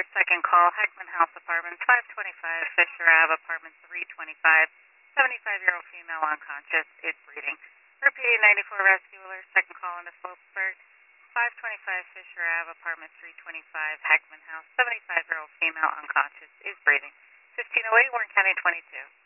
alert, second call, Heckman House Apartments, 525 Fisher Ave, Apartment 325, 75-year-old female unconscious, is breathing. Repeating 94 rescue alert, second call into Phillipsburg, 525 Fisher Ave, Apartment 325, Heckman House, 75-year-old female unconscious, is breathing. 1508, Warren County 22.